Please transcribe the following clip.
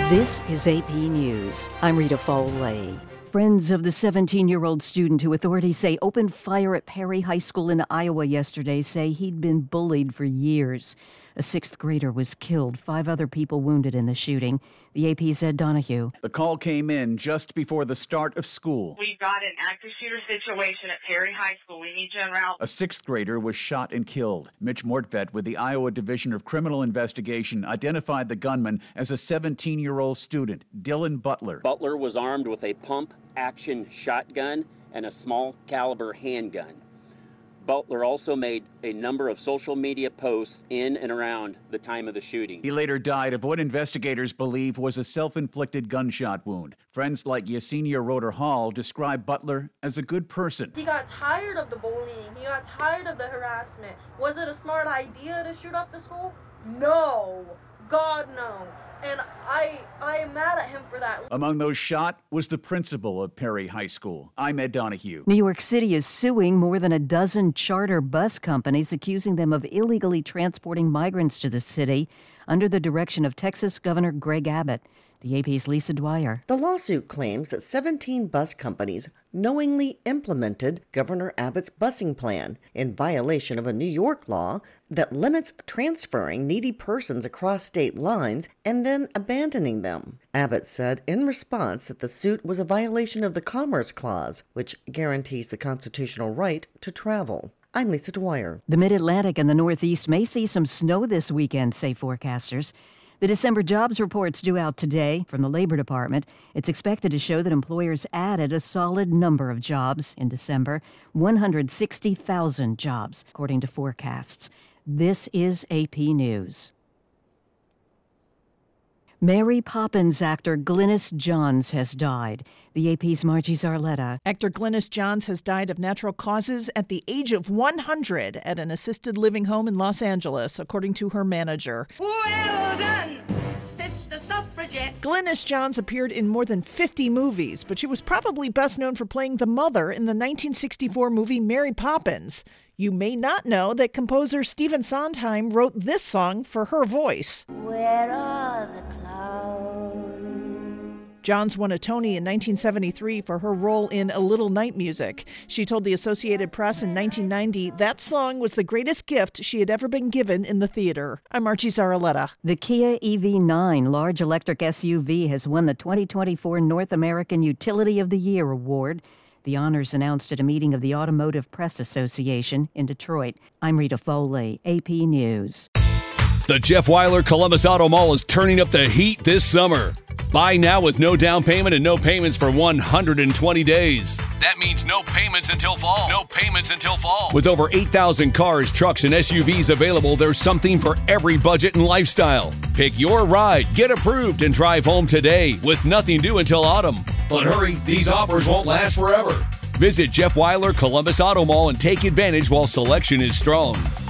This is AP News. I'm Rita Foley. Friends of the 17-year-old student who authorities say opened fire at Perry High School in Iowa yesterday say he'd been bullied for years. A sixth grader was killed, 5 other people wounded in the shooting. The AP's Ed Donahue. The call came in just before the start of school. We've got an active shooter situation at Perry High School. We need you en route. A sixth grader was shot and killed. Mitch Mortvedt with the Iowa Division of Criminal Investigation identified the gunman as a 17-year-old student, Dylan Butler. Butler was armed with a pump-action shotgun and a small caliber handgun. Butler also made a number of social media posts in and around the time of the shooting. He later died of what investigators believe was a self-inflicted gunshot wound. Friends like Yesenia Roeder Hall describe Butler as a good person. He got tired of the bullying. He got tired of the harassment. Was it a smart idea to shoot up the school? No. God, no. And I am mad at him for that. Among those shot was the principal of Perry High School. I'm Ed Donahue. New York City is suing more than a dozen charter bus companies, accusing them of illegally transporting migrants to the city under the direction of Texas Governor Greg Abbott. The AP's Lisa Dwyer. The lawsuit claims that 17 bus companies knowingly implemented Governor Abbott's busing plan in violation of a New York law that limits transferring needy persons across state lines and then abandoning them. Abbott said in response that the suit was a violation of the Commerce Clause, which guarantees the constitutional right to travel. I'm Lisa Dwyer. The Mid-Atlantic and the Northeast may see some snow this weekend, say forecasters. The December jobs report's due out today from the Labor Department. It's expected to show that employers added a solid number of jobs in December, 160,000 jobs, according to forecasts. This is AP News. Mary Poppins actor Glynis Johns has died. The AP's Margie Zarletta. Actor Glynis Johns has died of natural causes at the age of 100 at an assisted living home in Los Angeles, according to her manager. Well done, Sister Suffragette. Glynis Johns appeared in more than 50 movies, but she was probably best known for playing the mother in the 1964 movie Mary Poppins. You may not know that composer Stephen Sondheim wrote this song for her voice. Where are the clouds? Johns won a Tony in 1973 for her role in A Little Night Music. She told the Associated Press in 1990 that song was the greatest gift she had ever been given in the theater. I'm Margie Zarletta. The Kia EV9 large electric SUV has won the 2024 North American Utility of the Year award. The honors announced at a meeting of the Automotive Press Association in Detroit. I'm Rita Foley, AP News. The Jeff Weiler Columbus Auto Mall is turning up the heat this summer. Buy now with no down payment and no payments for 120 days. That means no payments until fall. No payments until fall. With over 8,000 cars, trucks, and SUVs available, there's something for every budget and lifestyle. Pick your ride, get approved, and drive home today with nothing due until autumn. But hurry, these offers won't last forever. Visit Jeff Weiler Columbus Auto Mall and take advantage while selection is strong.